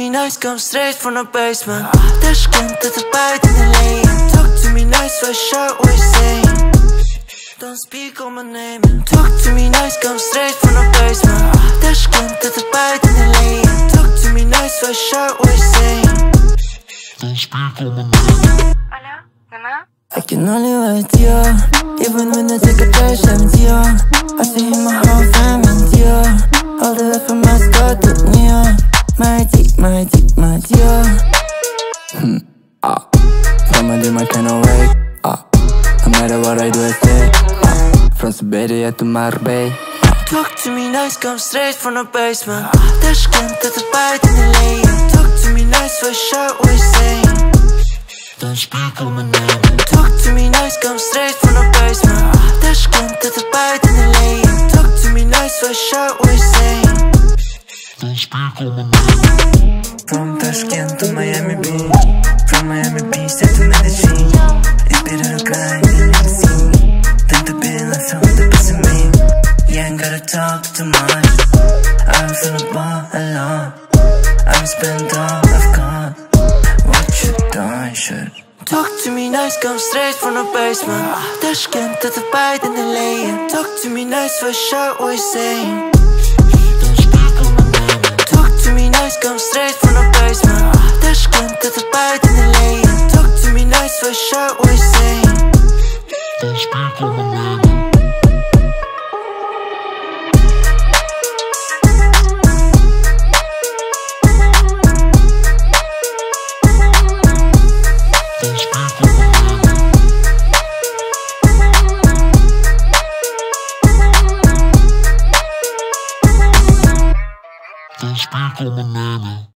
nice, come straight from the basement. Tashkent at the bite in the lane. Talk to me nice, fresh shirt, what you saying? Don't speak on my name. Talk to me nice, come straight from the basement. Tashkent at the bite in the lane. Talk to me nice, fresh shirt, what you saying? Don't speak on my name. Алло, Нана? I can only wait, yeah. Even when I take a dash, yeah. I see my whole family, yeah. All the way from my Scott to Nia. My dear. I'ma do my kind of way. No matter what I do, I stay. From Siberia to Marbella. Talk to me nice, come straight from the basement. Tashkent at the bite in the lane. Talk to me nice, fresh shirt, what you saying? Don't speak on my name. Talk to me nice, come straight from the basement. Tashkent at the bite in the lane. Talk to me nice, fresh shirt, what you saying? Don't speak on my name. From Tashkent to Miami Beach, from Miami Beach to Medellin. It's been a grind and it's seen. Then the bill I found the best in me. You ain't gotta talk too much. I'm feeling ball alone. I'm spent all I've got. What you done, should Talk to me nice, come straight from the basement. Tashkent at the bite in the lane. Talk to me nice, fresh shirt, what you saying? Don't speak on my name. Talk to me nice, come straight from the basement. Tashkent at the bite in the lane. Talk to me nice, fresh shirt, what you saying? Don't speak on my name. Don't speak on my name.